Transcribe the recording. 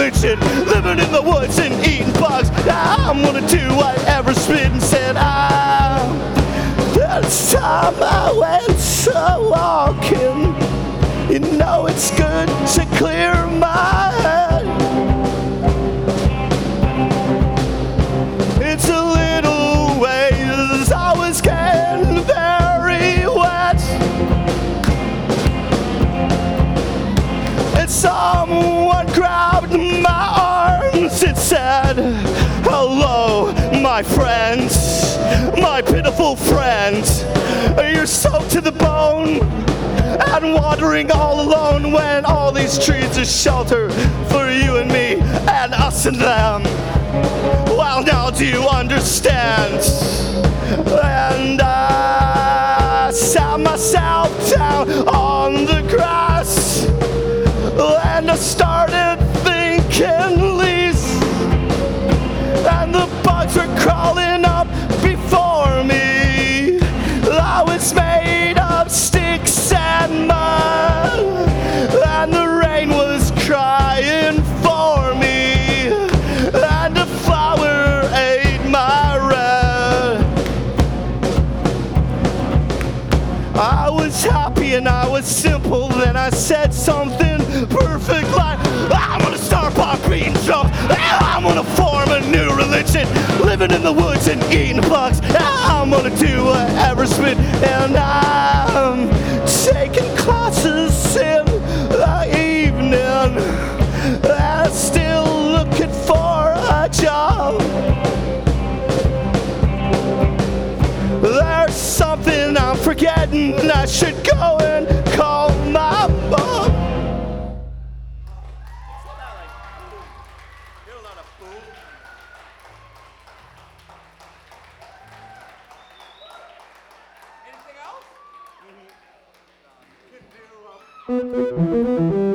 religion, living in the woods and eating bugs. I'm gonna do whatever Spittin' said. This time I went to walking. You know it's good to clear my head. It's a little ways I was getting very wet. And someone grabbed my arms and said, hello, my friends, my pitiful friends. You're soaked to the bone and wandering all alone when all these trees are shelter for you and me and us and them. Well, now do you understand? And I sat myself down on the grass and I started thinking leaves, and the bugs were crawling up before me. I was made of sticks and mud, and the rain was crying for me, and a flower ate my red. I was happy and I was simple, then I said something perfect like, I'm gonna start pop beating drums, I'm gonna form a new religion, living in the woods and eating bugs. I'm gonna do whatever Spit, and I'm taking classes in the evening, and still looking for a job. There's something I'm forgetting, I should go and call my mom. Anything else?